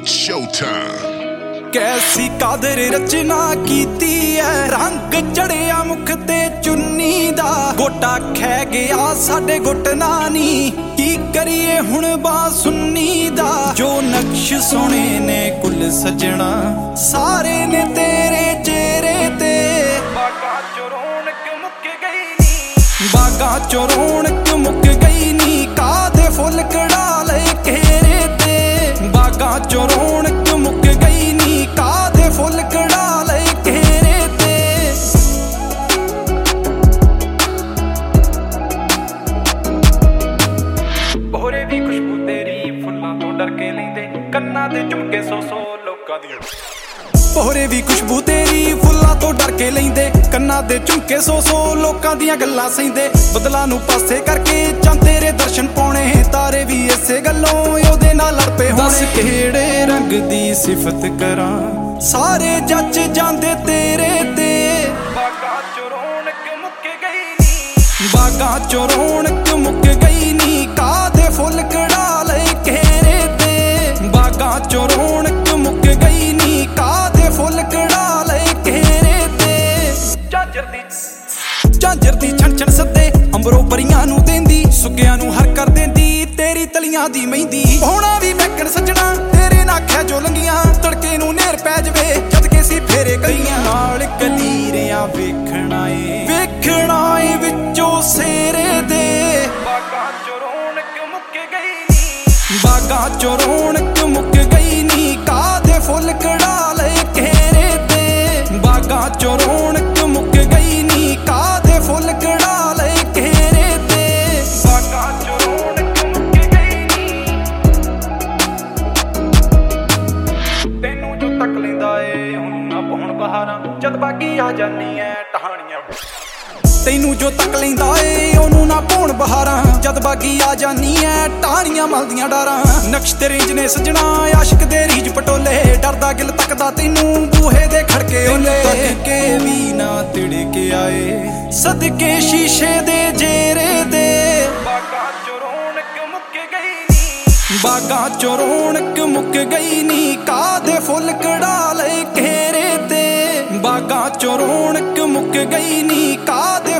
It's showtime. कैसी कादर रचना कीती है रंग चढ़िया मुख ते चुन्नी दा गोटा खै गया साडे घुटना नी की करिए हुण बासुन्नी दा जो नक्श सोने ने कुल सजना सारे ने तेरे चेहरे ते बागा चो रौनक मुक गई नी बागा चो रौनक मुक गई नी कादे फुल कड़ा ले घेरे ते बागा चो रौनक मुक गई नी कादे फुल कड़ा ले घेरे ते बोरे भी खुशबू तेरी फुल्लां तो डर के लेंदे कन्नां ते झुमके सौ सौ लोकां दी बोरे भी खुशबू तेरी फुल्लां तो डर के लेंदे कन्नां ते झुमके सौ सौ लोकां दियां गल्लां सहिंदे बदलां नूं पासे करके चंद तेरे दर्शन पाउणे तारे भी इसे गल्लों ओहदे नाल लड़ पे होणे दस किहड़े रंग दी सिफत करां सारे जच जांदे तेरे ते बागा चो रौनक मुक गई नी बागा चो रौनक मुक गई नी कादे फुल कड़ा ले घेरे ते बागा चो रौनक मुक गई नी कादे फुल कड़ा ले घेरे ते झांजर दी छण छण सद्दे अंबरों परियां नूं देंदी सुगियां नूं हर कर देंदी तेरी तलियां दी मेहंदी होना भी मैकन सजना तेरे नाखै जो लंगियां तड़के नूं नेर पै जवे जद के सी फेरे कलियां नाल कलीरियां वेखण आए विचों सेरे दे बागा चो रौनक मुक गई नी बागा चो रौनक मुक गई नी कादे फुल कड़ा ले घेरे ते बागा चो रौनक मुक गई नी कादे फुल कड़ा ले घेरे ते बागा चो रौनक मुक गई नी तैनू जो तक लेंदा ए हुण ना पहुण बहारां जद बागी आ जानी ऐ टहाणियां तैनू जो तक लेंदा ए ओनू ना पौण बहारां जद बागी आ जानी ऐ टाणियां मलदियां डारां नक्श तेरे इंजने सजना आशिक दे रीज पटोले डरदा गिल तकदा तैनू बूहे दे खड़के ओले के भी ना तिड़के आए सदके शीशे दे जेरे दे बागा चो रौनक मुक गई नी बागा चो रौनक मुक गई नी कादे फुल कड़ा ले घेरे ते बागा चो रौनक मुक गई नी कादे